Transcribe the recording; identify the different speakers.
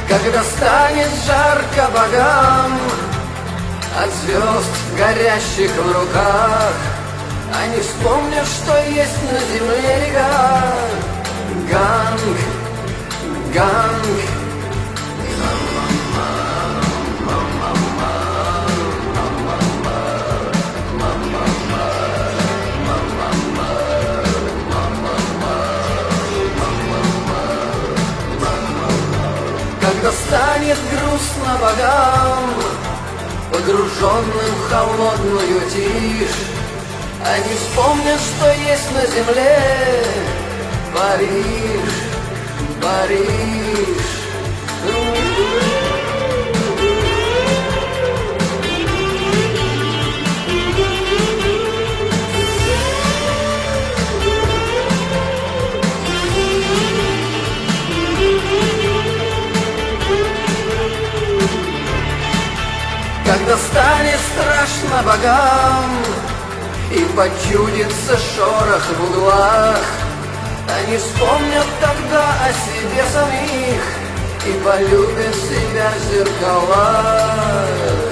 Speaker 1: Когда станет жарко богам от звезд, горящих в руках, они вспомнят, что есть на земле река. Ганг, ганг. Когда станет грустно богам, погруженным в холодную тишь, они вспомнят, что есть на земле Париж, Париж. Когда станет страшно богам и почудится шорох в углах, они вспомнят тогда о себе самих и полюбят себя в зеркалах.